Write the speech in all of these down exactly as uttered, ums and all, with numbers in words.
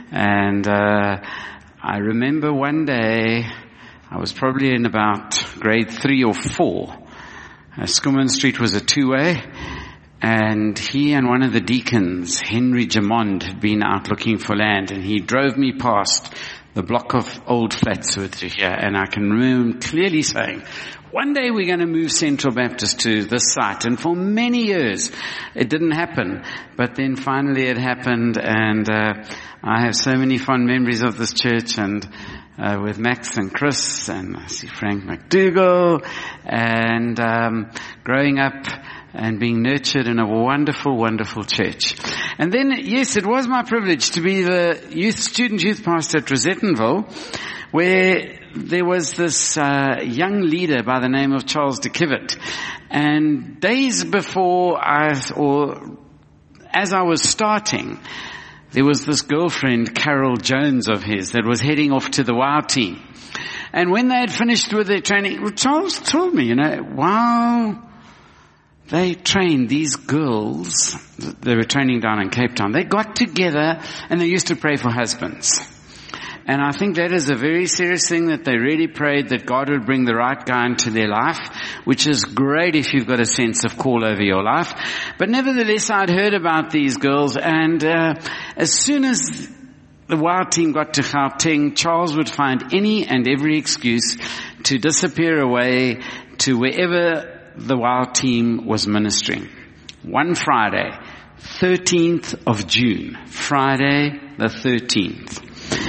And uh, I remember one day, I was probably in about grade three or four. Uh, Schoeman Street was a two-way, and he and one of the deacons, Henry Jamond, had been out looking for land, and he drove me past the block of old flats over here, and I can remember him clearly saying, one day we're going to move Central Baptist to this site. And for many years it didn't happen, but then finally it happened, and uh, I have so many fond memories of this church, and uh, with Max and Chris, and I see Frank McDougall, and um, growing up and being nurtured in a wonderful, wonderful church. And then, yes, it was my privilege to be the youth, student youth pastor at Rosettenville, where there was this uh, young leader by the name of Charles de Kivet. And days before I, or as I was starting, there was this girlfriend, Carol Jones of his, that was heading off to the WOW team. And when they had finished with their training, Charles told me, you know, wow, they trained these girls, they were training down in Cape Town, they got together and they used to pray for husbands. And I think that is a very serious thing, that they really prayed that God would bring the right guy into their life, which is great if you've got a sense of call over your life. But nevertheless, I'd heard about these girls, and uh, as soon as the WOW team got to Gauteng, Charles would find any and every excuse to disappear away to wherever the WOW team was ministering. One Friday, thirteenth of June, Friday the thirteenth.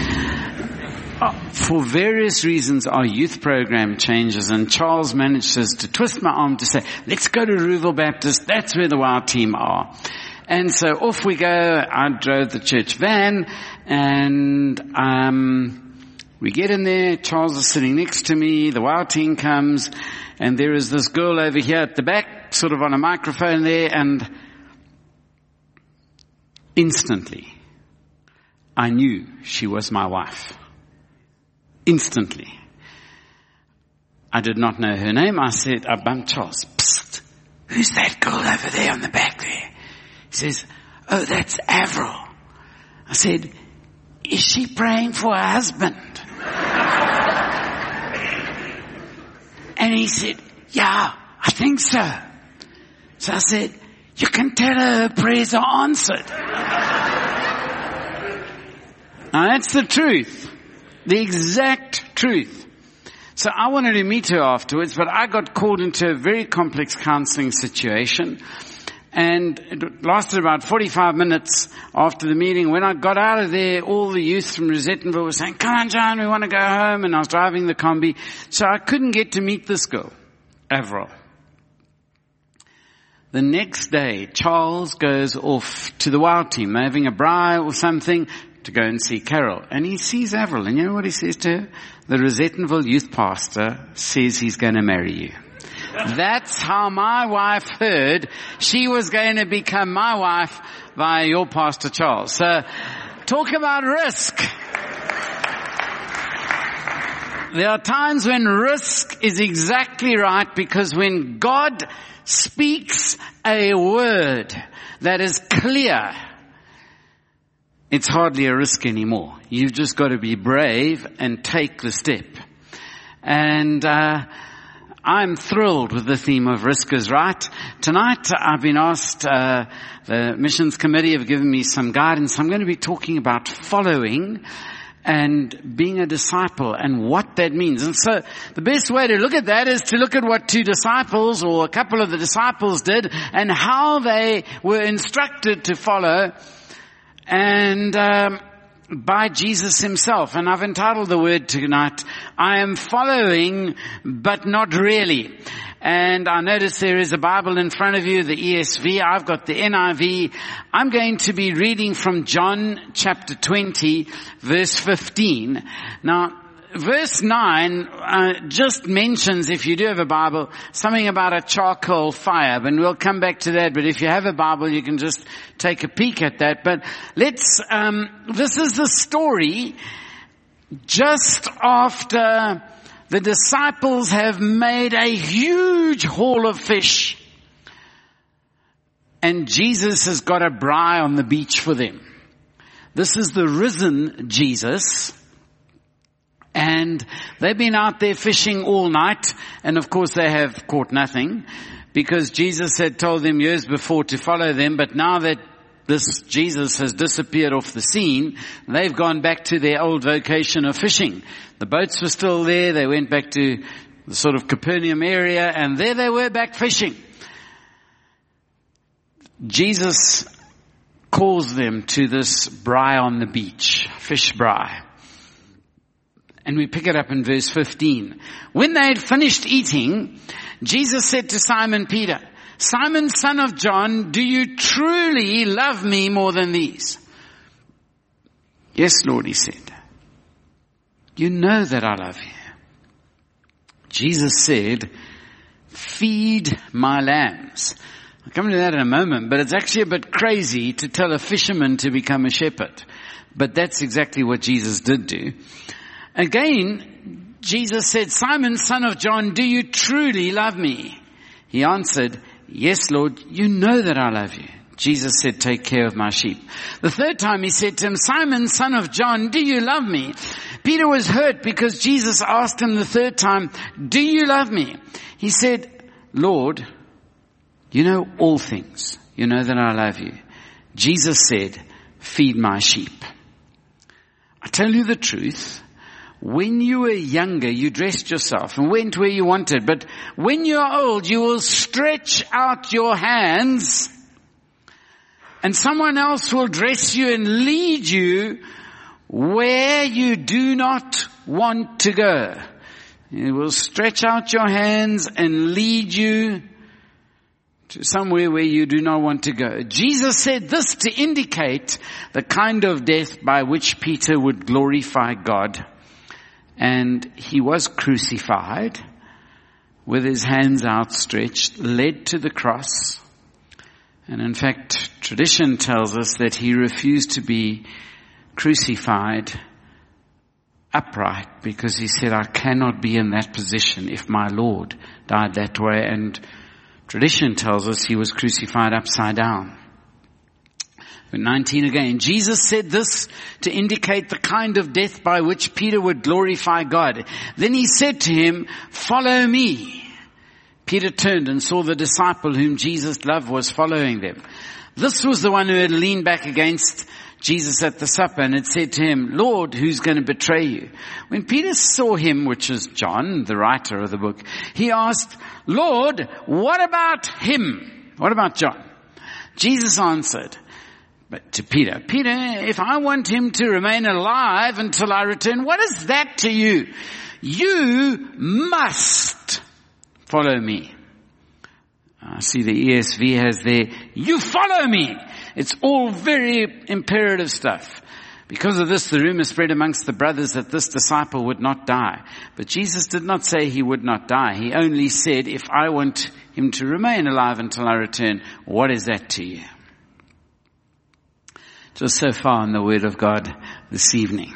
For various reasons, our youth program changes, and Charles manages to twist my arm to say, let's go to Rouville Baptist, that's where the WOW team are. And so off we go. I drove the church van, and um we get in there. Charles is sitting next to me. The WOW team comes, and there is this girl over here at the back, sort of on a microphone there, and instantly I knew she was my wife. Instantly. I did not know her name. I said, I bumped Charles. Psst, who's that girl over there on the back there? He says, oh, that's Avril. I said, is she praying for her husband? And he said, yeah, I think so. So I said, you can tell her her prayers are answered. Now that's the truth. The exact truth. So I wanted to meet her afterwards, but I got called into a very complex counseling situation. And it lasted about forty-five minutes after the meeting. When I got out of there, all the youth from Rosettenville were saying, come on, John, we want to go home. And I was driving the combi. So I couldn't get to meet this girl, Avril. The next day, Charles goes off to the WOW team. They're having a braai or something to go and see Carol. And he sees Avril. And you know what he says to her? The Rosettenville youth pastor says he's going to marry you. That's how my wife heard she was going to become my wife via your Pastor Charles. So, talk about risk. There are times when risk is exactly right, because when God speaks a word that is clear, it's hardly a risk anymore. You've just got to be brave and take the step. And uh I'm thrilled with the theme of risk is right. Tonight I've been asked, uh, the missions committee have given me some guidance. I'm going to be talking about following and being a disciple and what that means. And so the best way to look at that is to look at what two disciples or a couple of the disciples did and how they were instructed to follow, and um by Jesus himself. And I've entitled the word tonight, I am following, but not really. And I notice there is a Bible in front of you, the E S V. I've got the N I V. I'm going to be reading from John chapter twenty, verse fifteen. Now, verse nine uh, just mentions, if you do have a Bible, something about a charcoal fire. And we'll come back to that. But if you have a Bible, you can just take a peek at that. But let's, um, this is the story just after the disciples have made a huge haul of fish. And Jesus has got a braai on the beach for them. This is the risen Jesus. And they've been out there fishing all night. And of course they have caught nothing, because Jesus had told them years before to follow them. But now that this Jesus has disappeared off the scene, they've gone back to their old vocation of fishing. The boats were still there. They went back to the sort of Capernaum area, and there they were back fishing. Jesus calls them to this braai on the beach, fish braai. And we pick it up in verse fifteen. When they had finished eating, Jesus said to Simon Peter, "Simon, son of John, do you truly love me more than these?" "Yes, Lord," he said. "You know that I love you." Jesus said, "Feed my lambs." I'll come to that in a moment, but it's actually a bit crazy to tell a fisherman to become a shepherd. But that's exactly what Jesus did do. Again, Jesus said, "Simon, son of John, do you truly love me?" He answered, "Yes, Lord, you know that I love you." Jesus said, "Take care of my sheep." The third time he said to him, "Simon, son of John, do you love me?" Peter was hurt because Jesus asked him the third time, "Do you love me?" He said, "Lord, you know all things. You know that I love you." Jesus said, "Feed my sheep." I tell you the truth. When you were younger, you dressed yourself and went where you wanted. But when you are old, you will stretch out your hands and someone else will dress you and lead you where you do not want to go. It will stretch out your hands and lead you to somewhere where you do not want to go. Jesus said this to indicate the kind of death by which Peter would glorify God. And he was crucified with his hands outstretched, led to the cross. And in fact, tradition tells us that he refused to be crucified upright because he said, "I cannot be in that position if my Lord died that way." And tradition tells us he was crucified upside down. nineteen again. Jesus said this to indicate the kind of death by which Peter would glorify God. Then he said to him, "Follow me." Peter turned and saw the disciple whom Jesus loved was following them. This was the one who had leaned back against Jesus at the supper and had said to him, "Lord, who's going to betray you?" When Peter saw him, which is John, the writer of the book, he asked, "Lord, what about him?" What about John? Jesus answered, but to Peter, "Peter, if I want him to remain alive until I return, what is that to you? You must follow me." I see the E S V has there, "You follow me." It's all very imperative stuff. Because of this, the rumor spread amongst the brothers that this disciple would not die. But Jesus did not say he would not die. He only said, "If I want him to remain alive until I return, what is that to you?" Just so far in the Word of God this evening.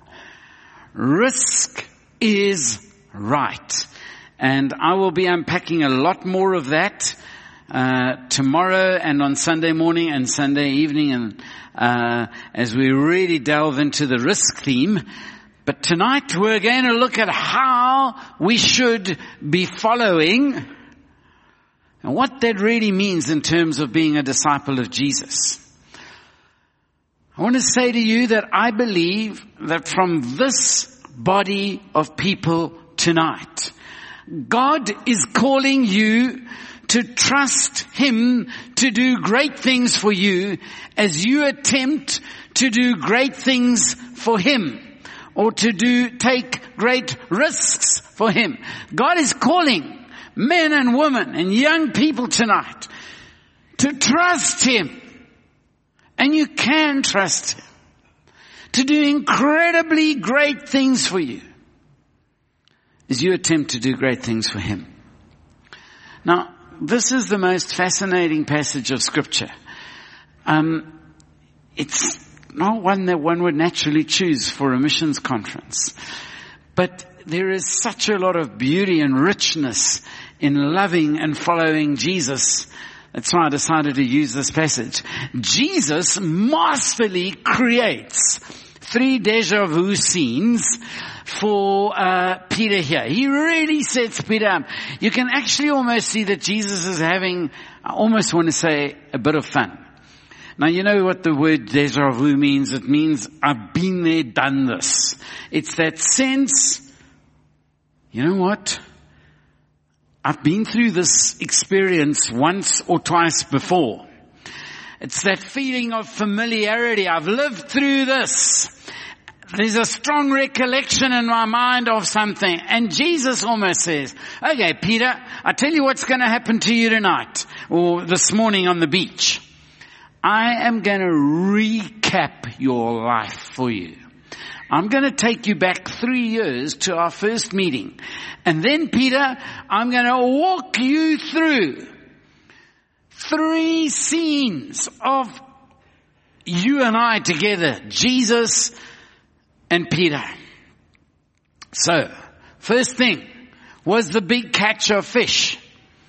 Risk is right. And I will be unpacking a lot more of that uh tomorrow and on Sunday morning and Sunday evening, and uh as we really delve into the risk theme. But tonight we're going to look at how we should be following and what that really means in terms of being a disciple of Jesus. I want to say to you that I believe that from this body of people tonight, God is calling you to trust Him to do great things for you as you attempt to do great things for Him, or to do, take great risks for Him. God is calling men and women and young people tonight to trust Him. And you can trust Him to do incredibly great things for you as you attempt to do great things for Him. Now, this is the most fascinating passage of Scripture. Um, it's not one that one would naturally choose for a missions conference. But there is such a lot of beauty and richness in loving and following Jesus That's why I decided to use this passage. Jesus masterfully creates three deja vu scenes for uh Peter here. He really sets Peter up. You can actually almost see that Jesus is having, I almost want to say, a bit of fun. Now, you know what the word deja vu means? It means I've been there, done this. It's that sense, you know what? I've been through this experience once or twice before. It's that feeling of familiarity. I've lived through this. There's a strong recollection in my mind of something. And Jesus almost says, okay, Peter, I tell you what's going to happen to you tonight or this morning on the beach. I am going to recap your life for you. I'm going to take you back three years to our first meeting. And then, Peter, I'm going to walk you through three scenes of you and I together, Jesus and Peter. So, first thing was the big catch of fish.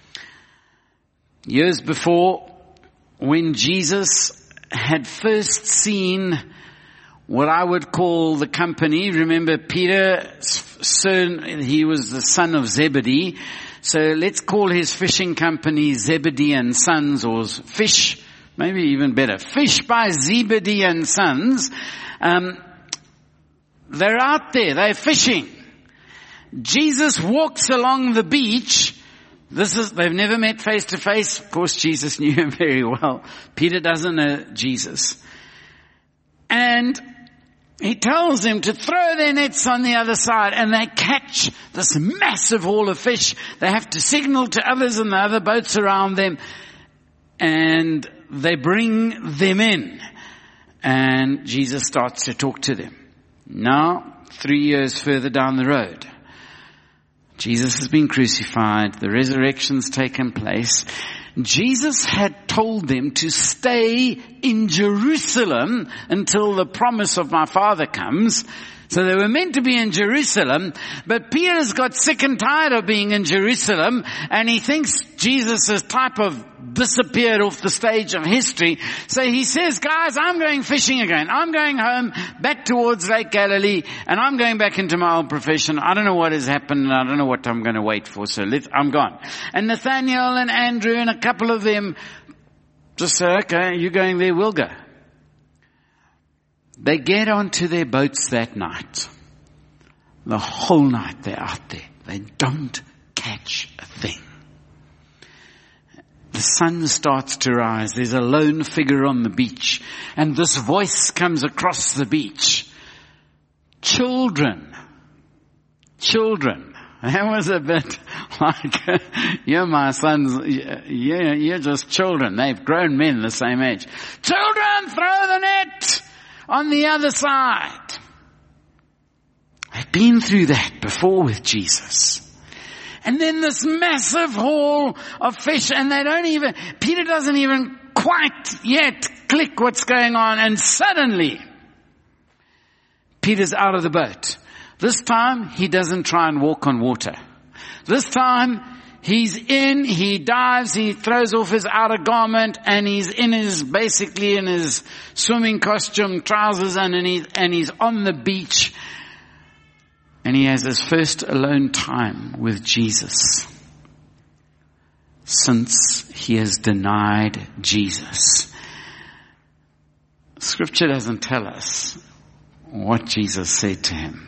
Years before, when Jesus had first seen what I would call the company, remember Peter's son, he was the son of Zebedee, so let's call his fishing company Zebedee and Sons, or Fish, maybe even better, Fish by Zebedee and Sons. Um, they're out there, they're fishing. Jesus walks along the beach. This is, they've never met face to face. Of course, Jesus knew him very well. Peter doesn't know Jesus. And he tells them to throw their nets on the other side, and they catch this massive haul of fish. They have to signal to others in the other boats around them, and they bring them in. And Jesus starts to talk to them. Now, three years further down the road, Jesus has been crucified. The resurrection's taken place. Jesus had told them to stay in Jerusalem until the promise of my Father comes. So they were meant to be in Jerusalem, but Peter's got sick and tired of being in Jerusalem, and he thinks Jesus has type of disappeared off the stage of history. So he says, guys, I'm going fishing again. I'm going home, back towards Lake Galilee, and I'm going back into my old profession. I don't know what has happened, and I don't know what I'm going to wait for, so let, I'm gone. And Nathaniel and Andrew and a couple of them just say, okay, you're going there, we'll go. They get onto their boats that night. The whole night they're out there. They don't catch a thing. The sun starts to rise. There's a lone figure on the beach. And this voice comes across the beach. Children. Children. That was a bit like, you're my sons, you're, you're just children. They've grown men the same age. Children, throw the net on the other side. I've been through that before with Jesus. And then this massive haul of fish, and they don't even, Peter doesn't even quite yet click what's going on, and suddenly Peter's out of the boat. This time he doesn't try and walk on water. This time he's in, he dives, he throws off his outer garment, and he's in his, basically in his swimming costume, trousers underneath, and he's on the beach. And he has his first alone time with Jesus since he has denied Jesus. Scripture doesn't tell us what Jesus said to him.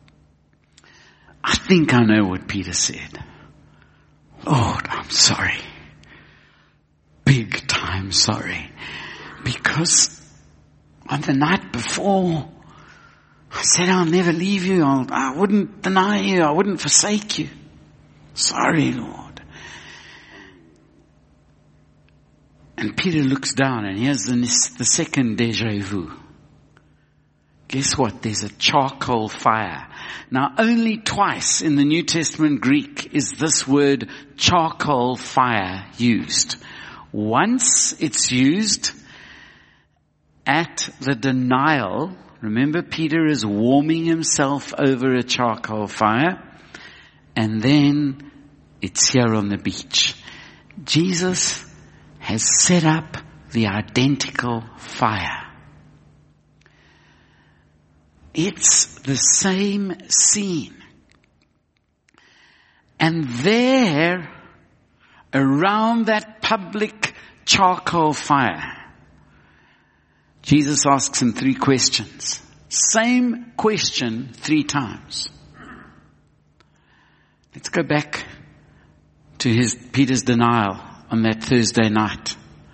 I think I know what Peter said. Lord, I'm sorry. Big time sorry. Because on the night before, I said I'll never leave you. I'll, I wouldn't deny you. I wouldn't forsake you. Sorry, Lord. And Peter looks down, and here's the, the second deja vu. Guess what? There's a charcoal fire. Now, only twice in the New Testament Greek is this word charcoal fire used. Once it's used at the denial. Remember, Peter is warming himself over a charcoal fire. And then it's here on the beach. Jesus has set up the identical fire. It's the same scene. And there, around that public charcoal fire, Jesus asks him three questions. Same question three times. Let's go back to his Peter's denial on that Thursday night.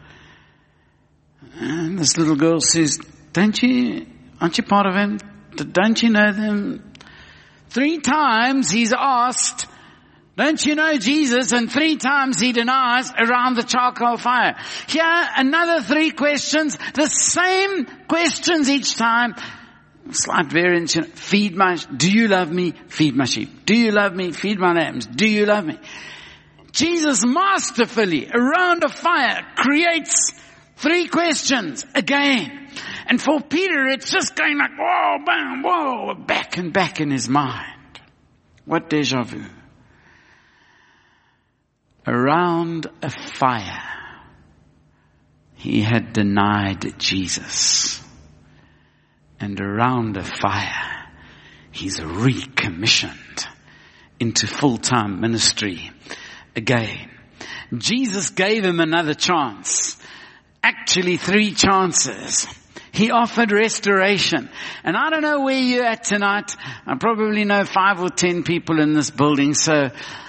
And this little girl says, don't you, aren't you part of him? Don't you know them? Three times he's asked, don't you know Jesus? And three times he denies around the charcoal fire. Here, another three questions, the same questions each time. Slight variance. Feed my, do you love me? Feed my sheep. Do you love me? Feed my lambs. Do you love me? Jesus masterfully, around a fire, creates three questions again. And for Peter, it's just going like, whoa, bam, whoa, back and back in his mind. What deja vu. Around a fire, he had denied Jesus. And around a fire, he's recommissioned into full-time ministry again. Jesus gave him another chance. Actually, three chances. He offered restoration. And I don't know where you're at tonight. I probably know five or ten people in this building, so,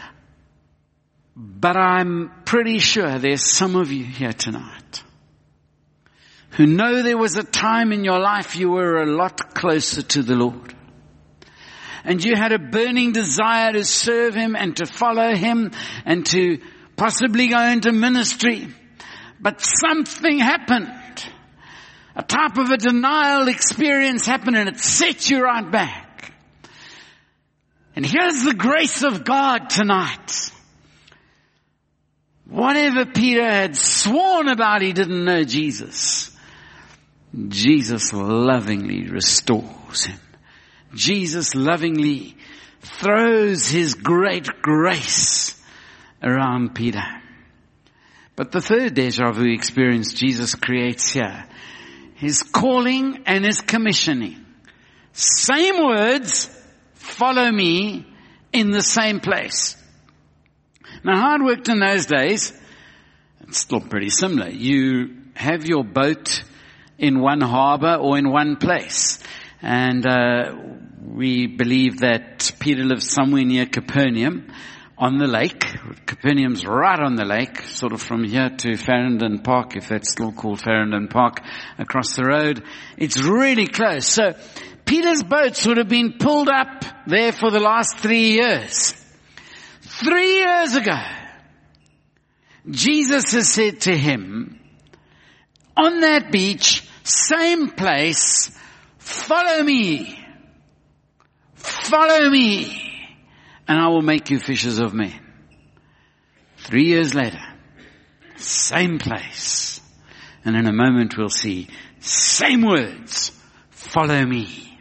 but I'm pretty sure there's some of you here tonight who know there was a time in your life you were a lot closer to the Lord. And you had a burning desire to serve him and to follow him and to possibly go into ministry. But something happened. A type of a denial experience happened and it set you right back. And here's the grace of God tonight. Whatever Peter had sworn about he didn't know Jesus, Jesus lovingly restores him. Jesus lovingly throws his great grace around Peter. But the third deja vu experience Jesus creates here, his calling and his commissioning. Same words, follow me, in the same place. Now how it worked in those days, it's still pretty similar. You have your boat in one harbor or in one place. And uh we believe that Peter lives somewhere near Capernaum on the lake. Capernaum's right on the lake, sort of from here to Farringdon Park, if that's still called Farringdon Park, across the road. It's really close. So Peter's boats would have been pulled up there for the last three years. Three years ago, Jesus has said to him, on that beach, same place, follow me. Follow me. And I will make you fishers of men. Three years later, same place. And in a moment we'll see, same words, follow me.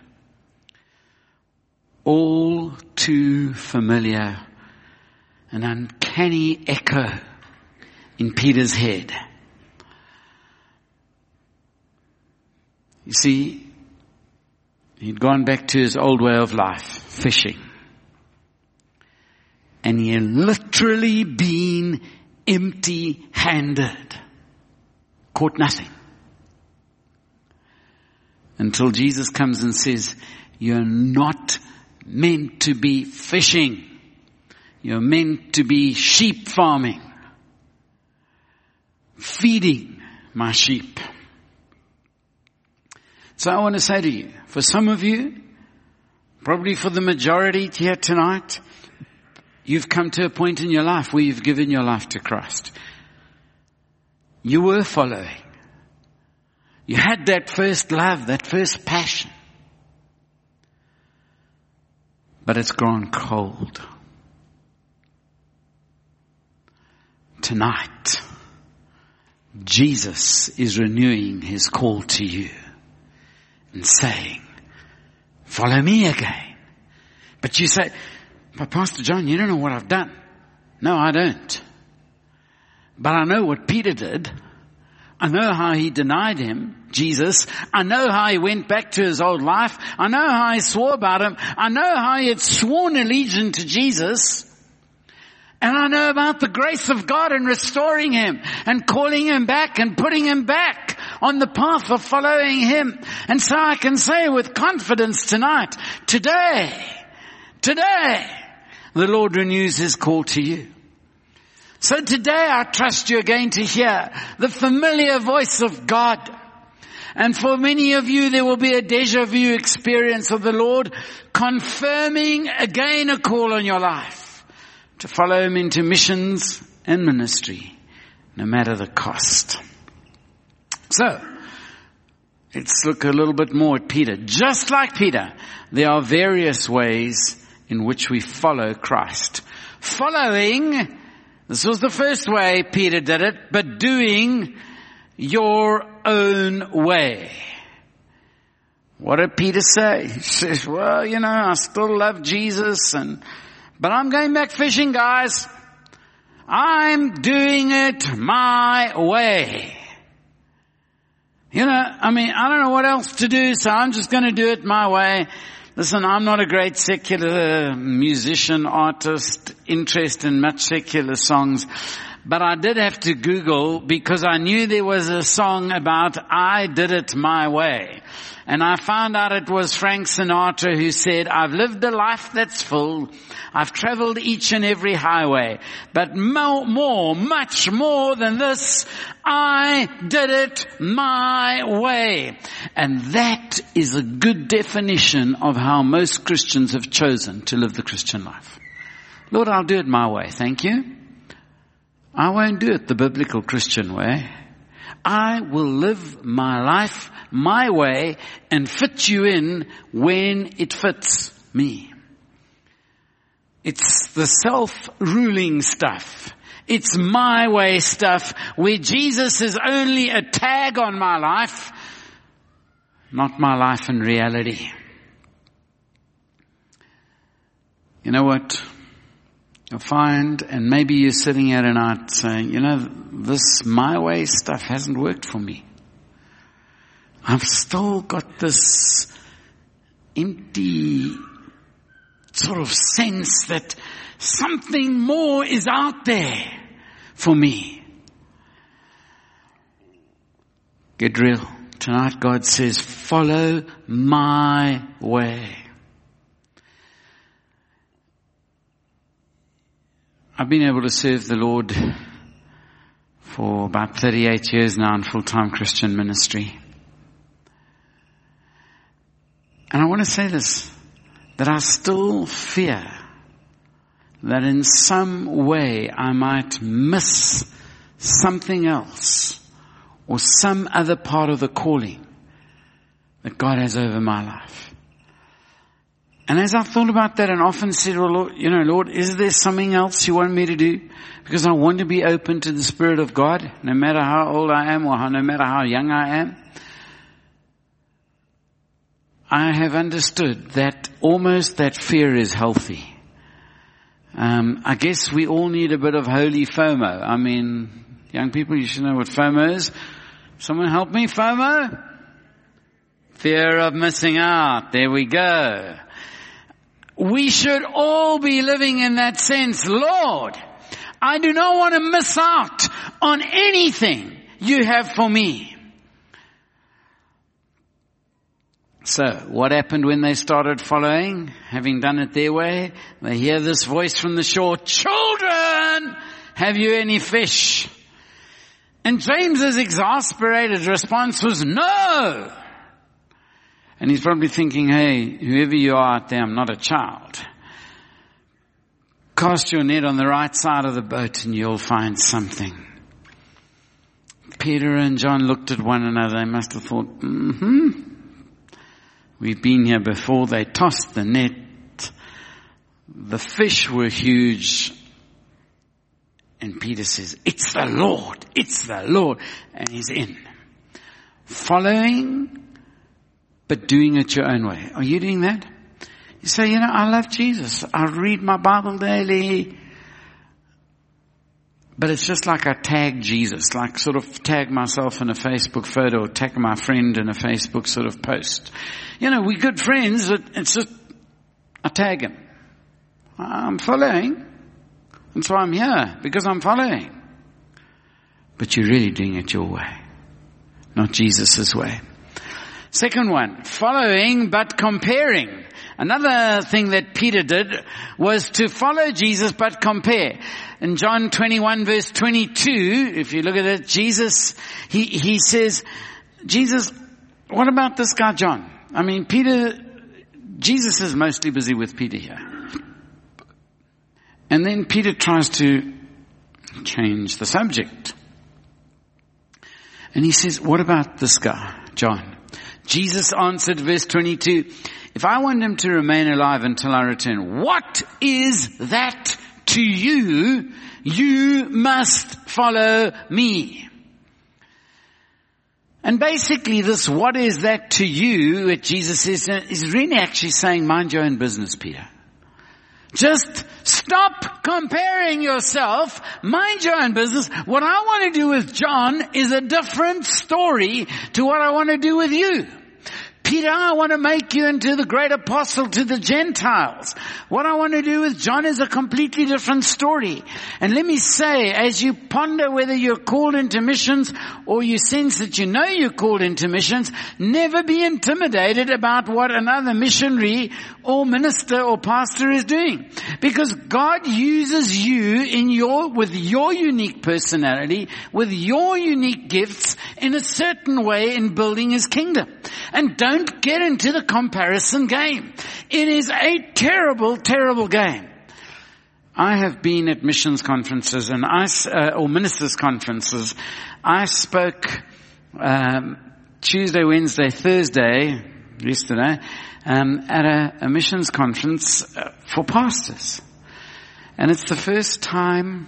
All too familiar, an uncanny echo in Peter's head. You see, he'd gone back to his old way of life, fishing. And he had literally been empty-handed. Caught nothing. Until Jesus comes and says, you're not meant to be fishing. You're meant to be sheep farming. Feeding my sheep. So I want to say to you, for some of you, probably for the majority here tonight, you've come to a point in your life where you've given your life to Christ. You were following. You had that first love, that first passion. But it's gone cold. Tonight, Jesus is renewing his call to you and saying, follow me again. But you say, but Pastor John, you don't know what I've done. No, I don't. But I know what Peter did. I know how he denied him, Jesus. I know how he went back to his old life. I know how he swore about him. I know how he had sworn allegiance to Jesus. And I know about the grace of God in restoring him and calling him back and putting him back on the path of following him. And so I can say with confidence tonight, today, today, the Lord renews his call to you. So today I trust you're going to hear the familiar voice of God. And for many of you, there will be a deja vu experience of the Lord confirming again a call on your life to follow him into missions and ministry, no matter the cost. So, let's look a little bit more at Peter. Just like Peter, there are various ways in which we follow Christ. Following, this was the first way Peter did it, but doing your own way. What did Peter say? He says, well, you know, I still love Jesus, and but I'm going back fishing, guys. I'm doing it my way. You know, I mean, I don't know what else to do, so I'm just going to do it my way. Listen, I'm not a great secular musician, artist, interest in much secular songs, but I did have to Google because I knew there was a song about I did it my way. And I found out it was Frank Sinatra who said, I've lived a life that's full. I've traveled each and every highway. But more, more, much more than this, I did it my way. And that is a good definition of how most Christians have chosen to live the Christian life. Lord, I'll do it my way. Thank you. I won't do it the biblical Christian way. I will live my life my way and fit you in when it fits me. It's the self-ruling stuff. It's my way stuff where Jesus is only a tag on my life, not my life in reality. You know what? You'll find, and maybe you're sitting here tonight saying, you know, this my way stuff hasn't worked for me. I've still got this empty sort of sense that something more is out there for me. Get real. Tonight God says, follow my way. I've been able to serve the Lord for about thirty-eight years now in full-time Christian ministry. And I want to say this, that I still fear that in some way I might miss something else or some other part of the calling that God has over my life. And as I've thought about that and often said, well, Lord, you know, Lord, is there something else you want me to do? Because I want to be open to the Spirit of God, no matter how old I am or how, no matter how young I am. I have understood that almost that fear is healthy. Um, I guess we all need a bit of holy FOMO. I mean, young people, you should know what FOMO is. Someone help me, FOMO? Fear of missing out. There we go. We should all be living in that sense. Lord, I do not want to miss out on anything you have for me. So, what happened when they started following? Having done it their way, they hear this voice from the shore, children, have you any fish? And James's exasperated response was, no. And he's probably thinking, hey, whoever you are out there, I'm not a child. Cast your net on the right side of the boat and you'll find something. Peter and John looked at one another. They must have thought, mm-hmm. We've been here before. They tossed the net. The fish were huge. And Peter says, it's the Lord. It's the Lord. And he's in. Following, but doing it your own way. Are you doing that? You say, you know, I love Jesus. I read my Bible daily. But it's just like I tag Jesus, like sort of tag myself in a Facebook photo or tag my friend in a Facebook sort of post. You know, we're good friends. It's just, I tag him. I'm following. And so I'm here because I'm following. But you're really doing it your way, not Jesus' way. Second one, following but comparing. Another thing that Peter did was to follow Jesus but compare. In John twenty-one verse twenty-two, if you look at it, Jesus, he, he says, Jesus, what about this guy John? I mean, Peter, Jesus is mostly busy with Peter here. And then Peter tries to change the subject. And he says, what about this guy, John? Jesus answered, verse twenty-two, if I want him to remain alive until I return, what is that to you? You must follow me. And basically this, what is that to you, that Jesus says, is really actually saying, mind your own business, Peter. Just stop comparing yourself. Mind your own business. What I want to do with John is a different story to what I want to do with you. Peter, I want to make you into the great apostle to the Gentiles. What I want to do with John is a completely different story. And let me say, as you ponder whether you're called into missions or you sense that you know you're called into missions, never be intimidated about what another missionary or minister or pastor is doing. Because God uses you in your, with your unique personality, with your unique gifts in a certain way in building His kingdom. And don't get into the comparison game. It is a terrible, terrible game. I have been at missions conferences and I, uh, or ministers conferences. I spoke um, Tuesday, Wednesday, Thursday, yesterday, um, at a, a missions conference uh, for pastors. And it's the first time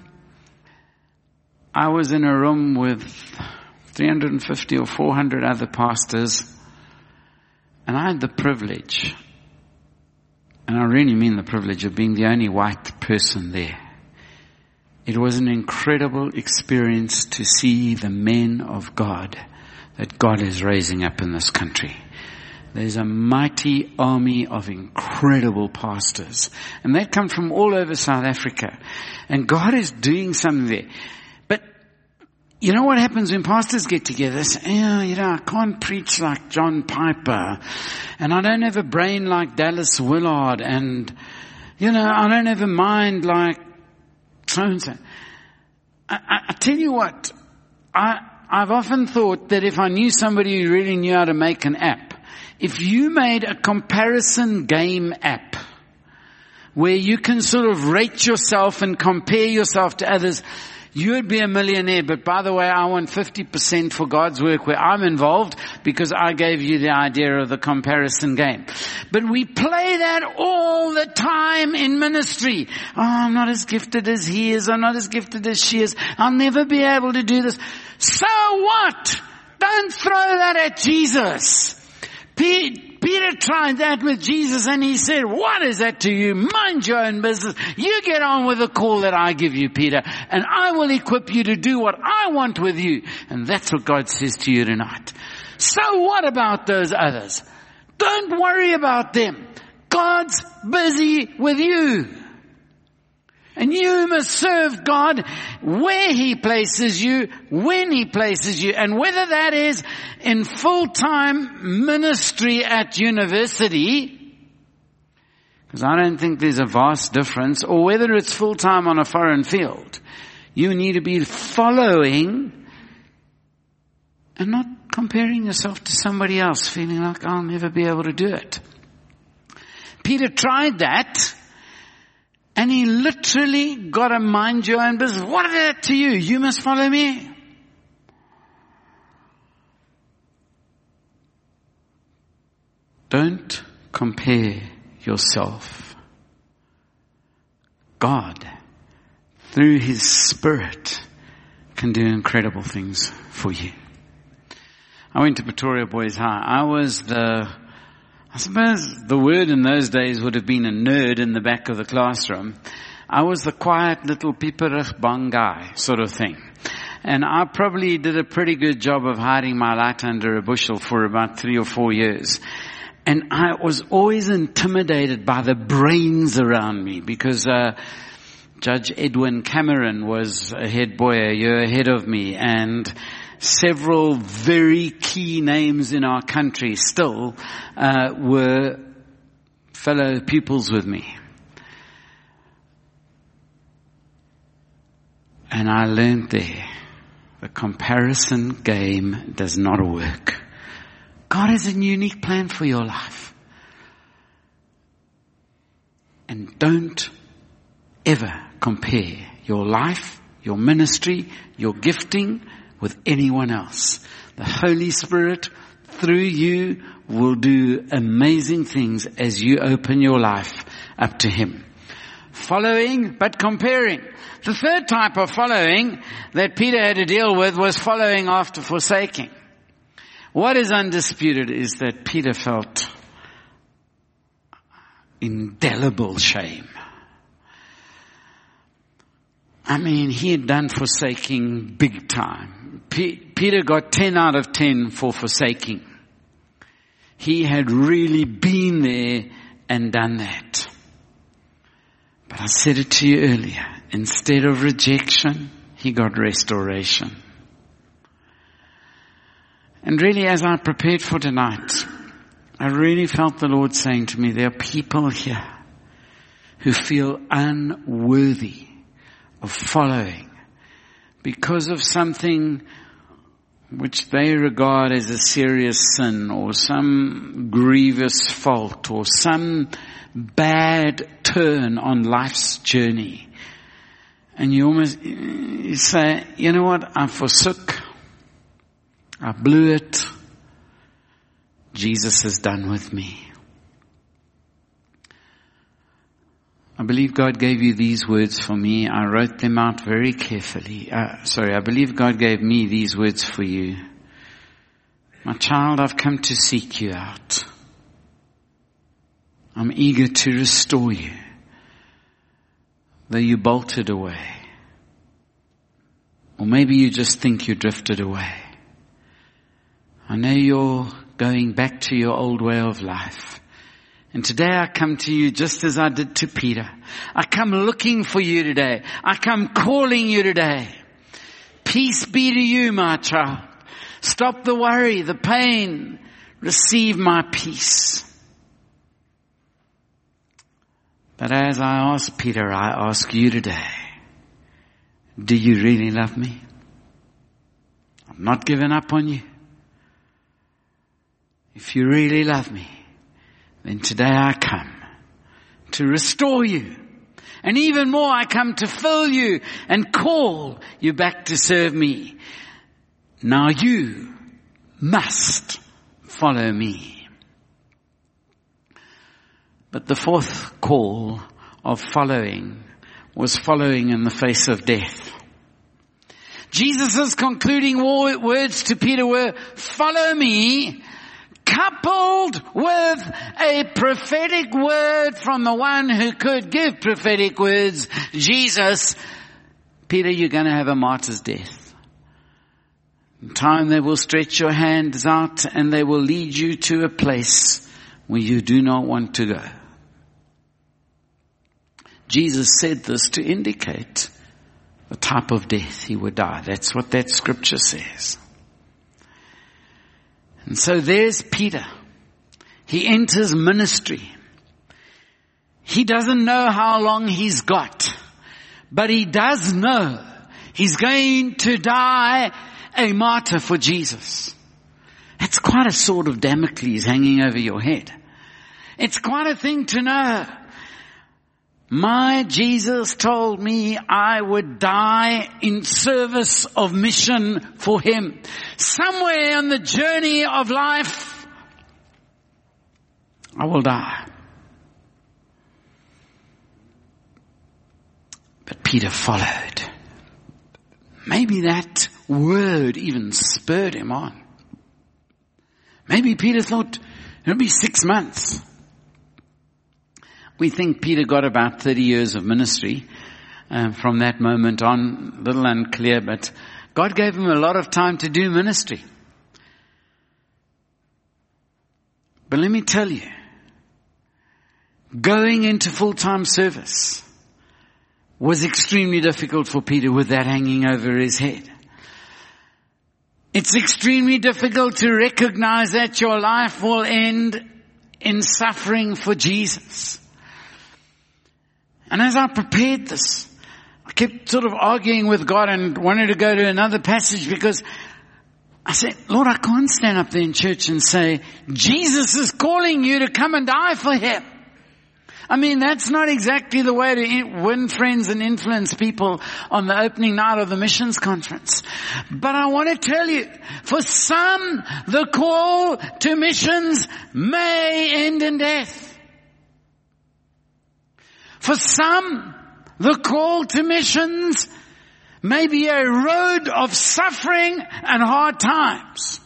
I was in a room with three hundred fifty or four hundred other pastors. And I had the privilege, and I really mean the privilege, of being the only white person there. It was an incredible experience to see the men of God that God is raising up in this country. There's a mighty army of incredible pastors. And they come from all over South Africa. And God is doing something there. You know what happens when pastors get together? They say, oh, you know, I can't preach like John Piper, and I don't have a brain like Dallas Willard, and, you know, I don't have a mind like so-and-so. I, I, I tell you what, I, I've often thought that if I knew somebody who really knew how to make an app, if you made a comparison game app, where you can sort of rate yourself and compare yourself to others, you would be a millionaire. But by the way, I want fifty percent for God's work where I'm involved, because I gave you the idea of the comparison game. But we play that all the time in ministry. Oh, I'm not as gifted as he is. I'm not as gifted as she is. I'll never be able to do this. So what? Don't throw that at Jesus. Peter tried that with Jesus and he said, what is that to you? Mind your own business. You get on with the call that I give you, Peter, and I will equip you to do what I want with you. And that's what God says to you tonight. So what about those others? Don't worry about them. God's busy with you. And you must serve God where He places you, when He places you, and whether that is in full-time ministry at university, because I don't think there's a vast difference, or whether it's full-time on a foreign field. You need to be following and not comparing yourself to somebody else, feeling like I'll never be able to do it. Peter tried that. And he literally got to mind your own business. What is that to you? You must follow me. Don't compare yourself. God, through His Spirit, can do incredible things for you. I went to Pretoria Boys High. I was the I suppose the word in those days would have been a nerd in the back of the classroom. I was the quiet little pieperig bang guy sort of thing. And I probably did a pretty good job of hiding my light under a bushel for about three or four years. And I was always intimidated by the brains around me because uh Judge Edwin Cameron was a head boy a year ahead of me, and several very key names in our country still uh were fellow pupils with me. And I learned there, the comparison game does not work. God has a unique plan for your life. And don't ever compare your life, your ministry, your gifting with anyone else. The Holy Spirit through you will do amazing things as you open your life up to Him. Following, but comparing. The third type of following that Peter had to deal with was following after forsaking. What is undisputed is that Peter felt indelible shame. I mean, he had done forsaking big time. P- Peter got ten out of ten for forsaking. He had really been there and done that. But I said it to you earlier. Instead of rejection, he got restoration. And really, as I prepared for tonight, I really felt the Lord saying to me, there are people here who feel unworthy of following because of something which they regard as a serious sin or some grievous fault or some bad turn on life's journey. And you almost you say, you know what, I forsook, I blew it, Jesus is done with me. I believe God gave you these words for me. I wrote them out very carefully. Uh, sorry, I believe God gave me these words for you. My child, I've come to seek you out. I'm eager to restore you, though you bolted away. Or maybe you just think you drifted away. I know you're going back to your old way of life. And today I come to you just as I did to Peter. I come looking for you today. I come calling you today. Peace be to you, my child. Stop the worry, the pain. Receive my peace. But as I asked Peter, I ask you today, do you really love me? I've not given up on you. If you really love me, then today I come to restore you. And even more, I come to fill you and call you back to serve me. Now you must follow me. But the fourth call of following was following in the face of death. Jesus' concluding words to Peter were, follow me, coupled with a prophetic word from the one who could give prophetic words, Jesus. Peter, you're going to have a martyr's death. In time they will stretch your hands out and they will lead you to a place where you do not want to go. Jesus said this to indicate the type of death he would die. That's what that scripture says. And so there's Peter. He enters ministry. He doesn't know how long he's got, but he does know he's going to die a martyr for Jesus. It's quite a sword of Damocles hanging over your head. It's quite a thing to know. My Jesus told me I would die in service of mission for Him. Somewhere on the journey of life, I will die. But Peter followed. Maybe that word even spurred him on. Maybe Peter thought, it'll be six months. We think Peter got about thirty years of ministry. Uh, from that moment on, a little unclear, but God gave him a lot of time to do ministry. But let me tell you, going into full-time service was extremely difficult for Peter with that hanging over his head. It's extremely difficult to recognize that your life will end in suffering for Jesus. And as I prepared this, I kept sort of arguing with God and wanted to go to another passage because I said, Lord, I can't stand up there in church and say, Jesus is calling you to come and die for him. I mean, that's not exactly the way to win friends and influence people on the opening night of the missions conference. But I want to tell you, for some, the call to missions may end in death. For some, the call to missions may be a road of suffering and hard times.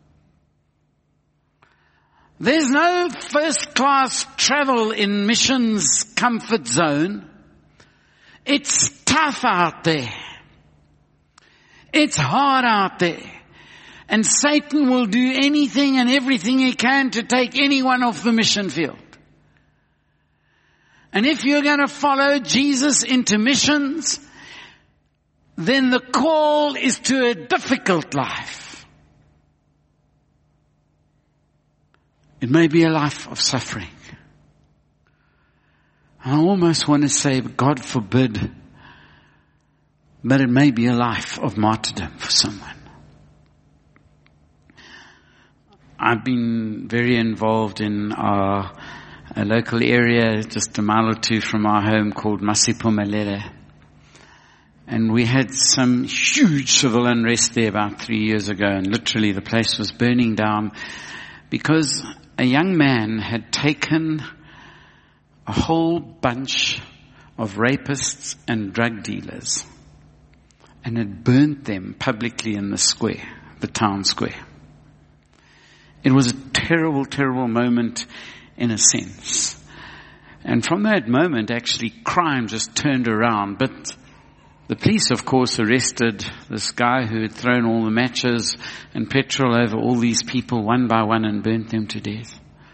There's no first-class travel in missions comfort zone. It's tough out there. It's hard out there. And Satan will do anything and everything he can to take anyone off the mission field. And if you're going to follow Jesus into missions, then the call is to a difficult life. It may be a life of suffering. I almost want to say, God forbid, but it may be a life of martyrdom for someone. I've been very involved in our a local area just a mile or two from our home called Masiphumelele. And we had some huge civil unrest there about three years ago, and literally the place was burning down because a young man had taken a whole bunch of rapists and drug dealers and had burnt them publicly in the square, the town square. It was a terrible, terrible moment in a sense. And from that moment, actually, crime just turned around. But the police, of course, arrested this guy who had thrown all the matches and petrol over all these people one by one and burnt them to death.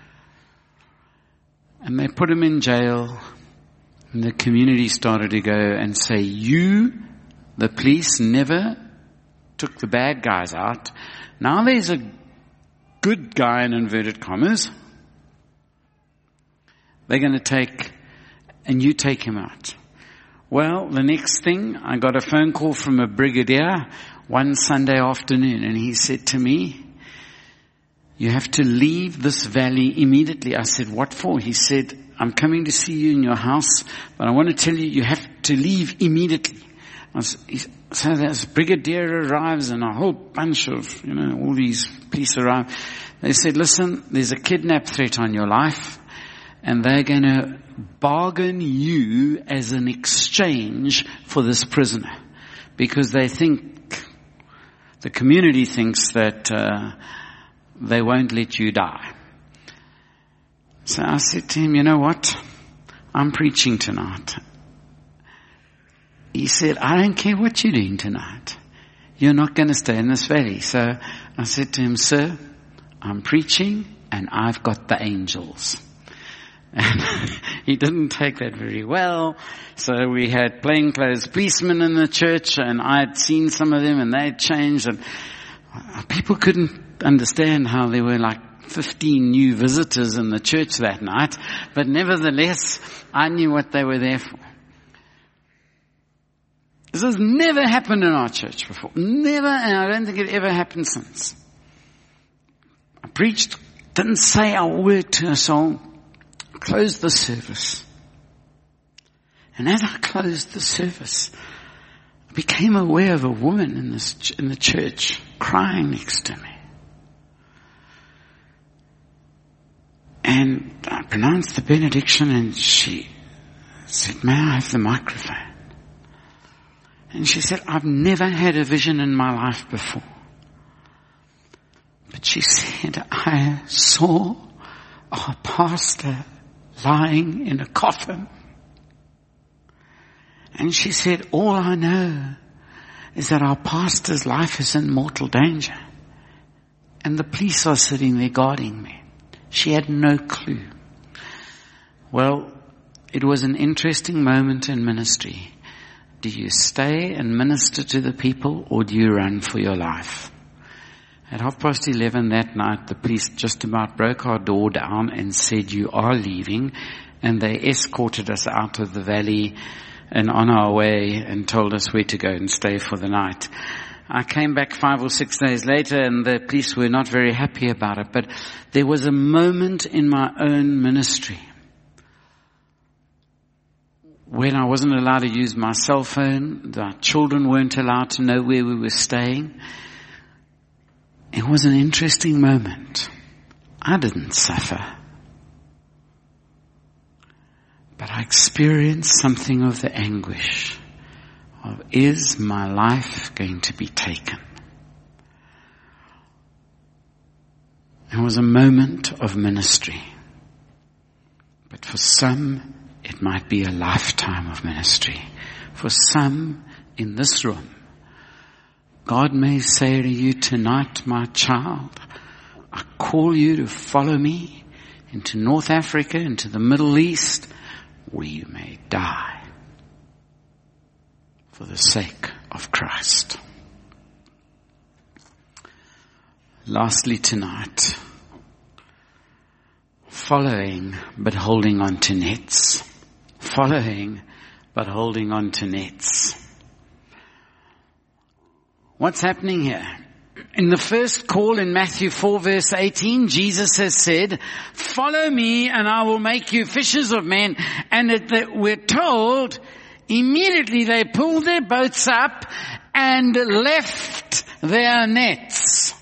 And they put him in jail. And the community started to go and say, you, the police, never took the bad guys out. Now there's a good guy in inverted commas. They're going to take, and you take him out. Well, the next thing, I got a phone call from a brigadier one Sunday afternoon, and he said to me, you have to leave this valley immediately. I said, what for? He said, I'm coming to see you in your house, but I want to tell you, you have to leave immediately. So this brigadier arrives and a whole bunch of, you know, all these police arrive. They said, listen, there's a kidnap threat on your life. And they're going to bargain you as an exchange for this prisoner. Because they think, the community thinks that uh, they won't let you die. So I said to him, you know what? I'm preaching tonight. He said, I don't care what you're doing tonight. You're not going to stay in this valley. So I said to him, sir, I'm preaching and I've got the angels. And he didn't take that very well. So we had plainclothes policemen in the church, and I had seen some of them, and they had changed. And people couldn't understand how there were like fifteen new visitors in the church that night. But nevertheless, I knew what they were there for. This has never happened in our church before. Never, and I don't think it ever happened since. I preached, didn't say a word to a soul. Closed the service. And as I closed the service, I became aware of a woman in this in the church crying next to me. And I pronounced the benediction, and she said, may I have the microphone? And she said, I've never had a vision in my life before. But she said, I saw our pastor lying in a coffin. And she said, all I know is that our pastor's life is in mortal danger. And the police are sitting there guarding me. She had no clue. Well, it was an interesting moment in ministry. Do you stay and minister to the people, or do you run for your life? At half past eleven that night, the police just about broke our door down and said, you are leaving. And they escorted us out of the valley and on our way and told us where to go and stay for the night. I came back five or six days later and the police were not very happy about it. But there was a moment in my own ministry when I wasn't allowed to use my cell phone. The children weren't allowed to know where we were staying. It was an interesting moment. I didn't suffer. But I experienced something of the anguish of, is my life going to be taken? It was a moment of ministry. But for some, it might be a lifetime of ministry. For some in this room, God may say to you tonight, my child, I call you to follow me into North Africa, into the Middle East, where you may die for the sake of Christ. Lastly tonight, following but holding on to nets. Following but holding on to nets. What's happening here? In the first call in Matthew four verse eighteen, Jesus has said, follow me and I will make you fishers of men. And it, that we're told, immediately they pulled their boats up and left their nets.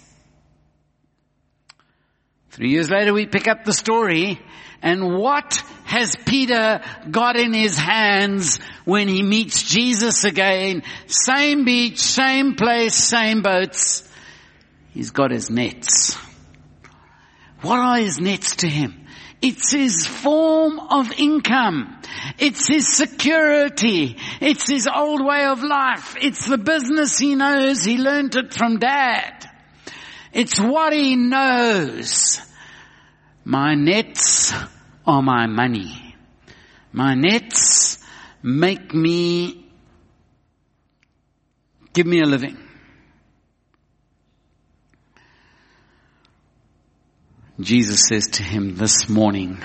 Three years later we pick up the story, and what has Peter got in his hands when he meets Jesus again? Same beach, same place, same boats. He's got his nets. What are his nets to him? It's his form of income. It's his security. It's his old way of life. It's the business he knows. He learned it from Dad. It's what he knows. My nets are my money. My nets make me, give me a living. Jesus says to him this morning,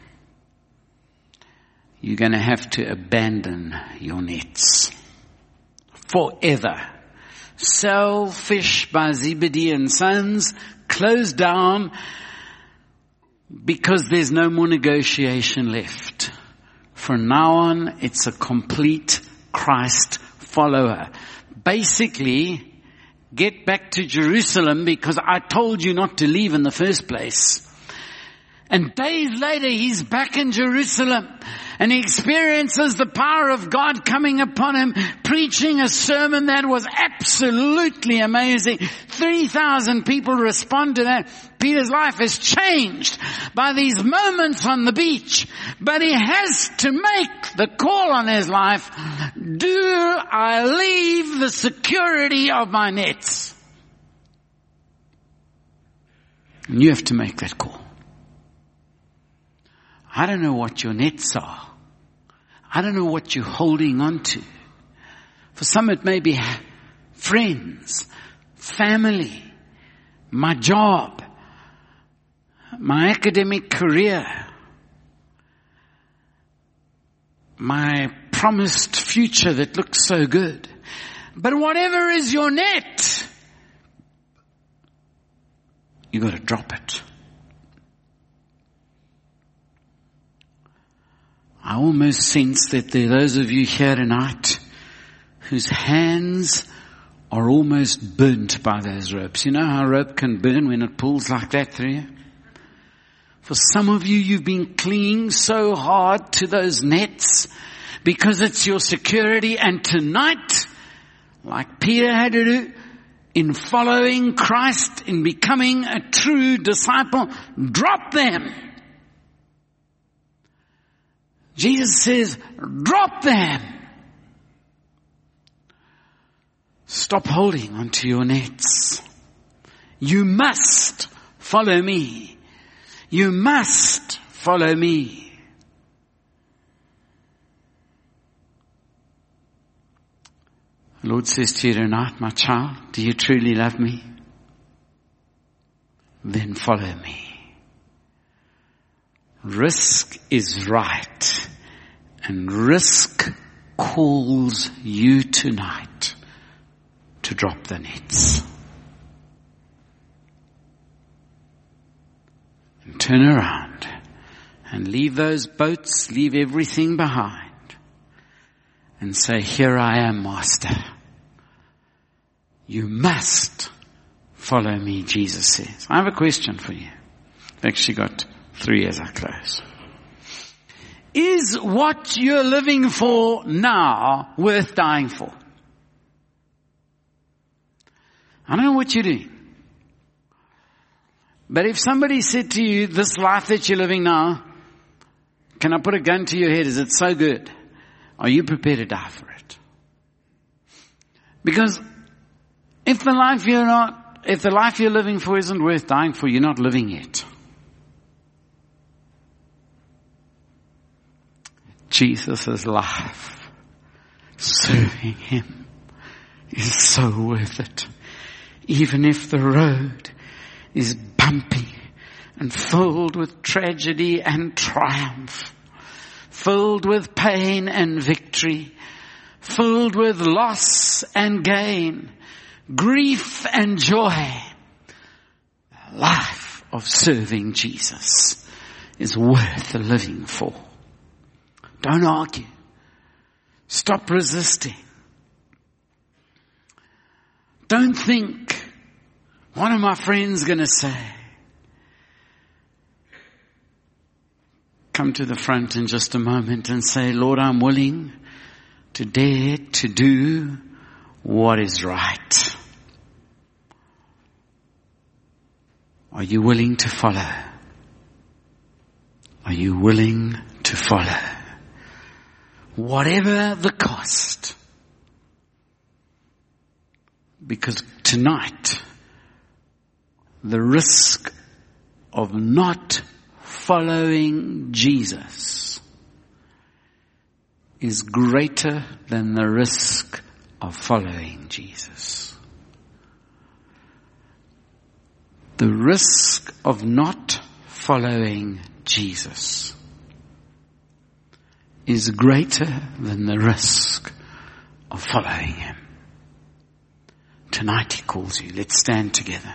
you're going to have to abandon your nets forever. Sell fish by Zebedee and Sons, close down, because there's no more negotiation left. From now on, it's a complete Christ follower. Basically, get back to Jerusalem because I told you not to leave in the first place. And days later, he's back in Jerusalem and he experiences the power of God coming upon him, preaching a sermon that was absolutely amazing. three thousand people respond to that. Peter's life is changed by these moments on the beach. But he has to make the call on his life. Do I leave the security of my nets? And you have to make that call. I don't know what your nets are. I don't know what you're holding on to. For some it may be friends, family, my job, my academic career, my promised future that looks so good. But whatever is your net, you got to drop it. I almost sense that there are those of you here tonight whose hands are almost burnt by those ropes. You know how a rope can burn when it pulls like that through you? For some of you, you've been clinging so hard to those nets because it's your security. And tonight, like Peter had to do, in following Christ, in becoming a true disciple, drop them. Jesus says, drop them. Stop holding onto your nets. You must follow me. You must follow me. The Lord says to you tonight, my child, do you truly love me? Then follow me. Risk is right. And risk calls you tonight to drop the nets. And turn around and leave those boats, leave everything behind. And say, here I am, Master. You must follow me, Jesus says. I have a question for you. I've actually got three as I close. Is what you're living for now worth dying for? I don't know what you're doing. But if somebody said to you, this life that you're living now, can I put a gun to your head? Is it so good? Are you prepared to die for it? Because if the life you're not, if the life you're living for isn't worth dying for, you're not living it. Jesus' life, serving Him, is so worth it. Even if the road is bumpy and filled with tragedy and triumph, filled with pain and victory, filled with loss and gain, grief and joy, the life of serving Jesus is worth living for. Don't argue. Stop resisting. Don't think, what are my friends going to say? Come to the front in just a moment and say, Lord, I'm willing to dare to do what is right. Are you willing to follow? Are you willing to follow? Whatever the cost. Because tonight, the risk of not following Jesus is greater than the risk of following Jesus. The risk of not following Jesus is greater than the risk of following Him. Tonight He calls you. Let's stand together.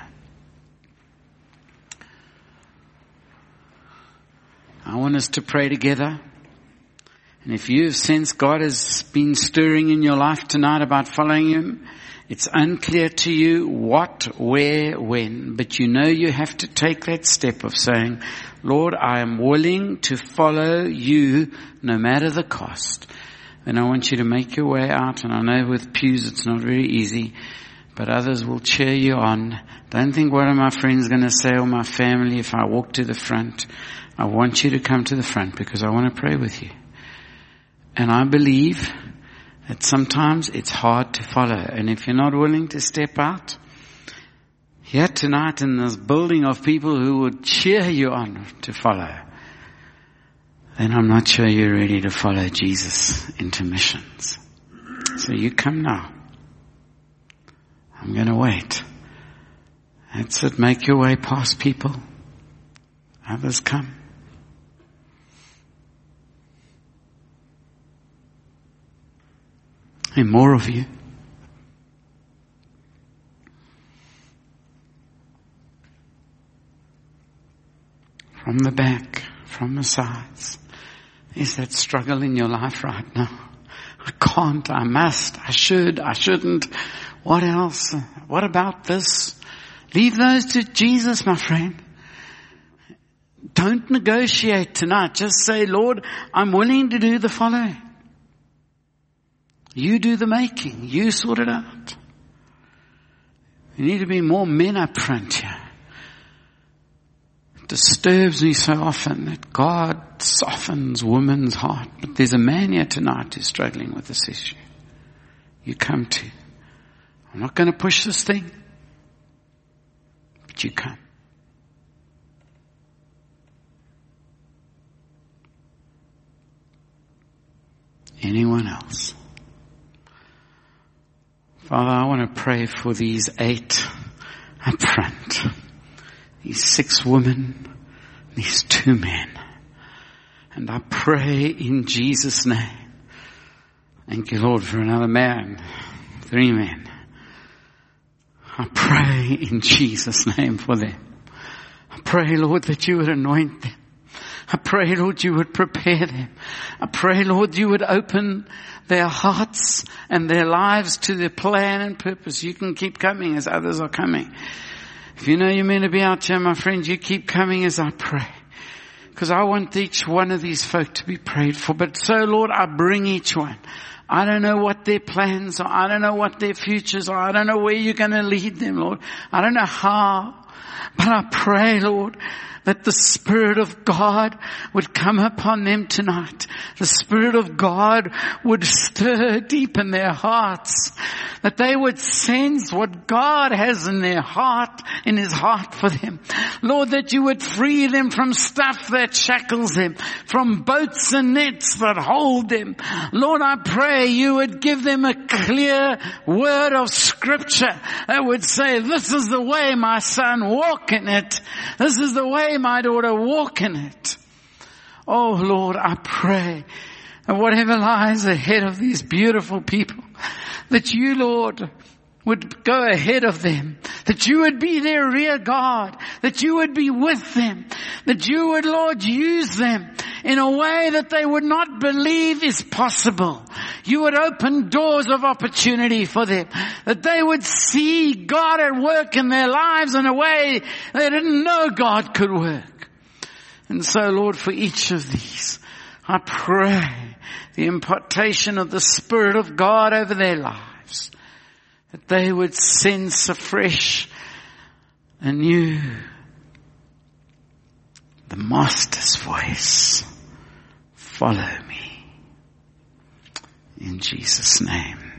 I want us to pray together. And if you have sensed God has been stirring in your life tonight about following Him, it's unclear to you what, where, when, but you know you have to take that step of saying, Lord, I am willing to follow you no matter the cost. And I want you to make your way out. And I know with pews it's not very easy, but others will cheer you on. Don't think, what are my friends going to say, or my family if I walk to the front. I want you to come to the front because I want to pray with you. And I believe that sometimes it's hard to follow. And if you're not willing to step out, here tonight in this building of people who would cheer you on to follow, then I'm not sure you're ready to follow Jesus into missions. So you come now. I'm going to wait. That's it. Make your way past people. Others come. And more of you. From the back, from the sides. Is that struggle in your life right now? I can't, I must, I should, I shouldn't. What else? What about this? Leave those to Jesus, my friend. Don't negotiate tonight. Just say, Lord, I'm willing to do the following. You do the making. You sort it out. You need to be more men up front here. disturbs me so often that God softens women's heart. But there's a man here tonight who's struggling with this issue. You come to. I'm not going to push this thing, but you come. Anyone else? Father, I want to pray for these eight up front. These six women, these two men. And I pray in Jesus' name. Thank you, Lord, for another man. Three men. I pray in Jesus' name for them. I pray, Lord, that you would anoint them. I pray, Lord, you would prepare them. I pray, Lord, you would open their hearts and their lives to their plan and purpose. You can keep coming as others are coming. If you know you're meant to be out here, my friend, you keep coming as I pray. Because I want each one of these folk to be prayed for. But so, Lord, I bring each one. I don't know what their plans are. I don't know what their futures are. I don't know where you're going to lead them, Lord. I don't know how. But I pray, Lord, that the Spirit of God would come upon them tonight. The Spirit of God would stir deep in their hearts. That they would sense what God has in their heart, in His heart for them. Lord, that you would free them from stuff that shackles them, from boats and nets that hold them. Lord, I pray you would give them a clear word of Scripture that would say, this is the way, my son, walk in it. This is the way, my daughter, walk in it. Oh Lord, I pray that whatever lies ahead of these beautiful people, that you, Lord, would go ahead of them, that you would be their rear guard, that you would be with them, that you would, Lord, use them in a way that they would not believe is possible. You would open doors of opportunity for them, that they would see God at work in their lives in a way they didn't know God could work. And so, Lord, for each of these, I pray the impartation of the Spirit of God over their lives, that they would sense afresh, anew, the Master's voice. Follow me. In Jesus' name.